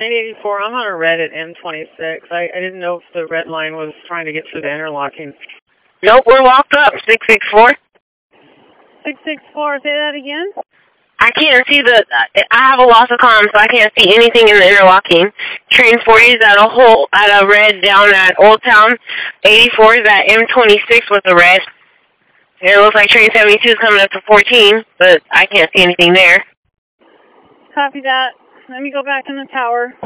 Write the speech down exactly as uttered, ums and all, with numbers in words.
Train eighty-four, I'm on a red at M twenty-six. I, I didn't know if the red line was trying to get through the interlocking. Nope, we're locked up, six six four. six six four, say that again? I can't see the, I have a loss of comm, so I can't see anything in the interlocking. Train forty is at a hole, at a red down at Old Town. eighty-four is at M twenty-six with a red. And it looks like train seventy-two is coming up to fourteen, but I can't see anything there. Copy that. Let me go back in the tower.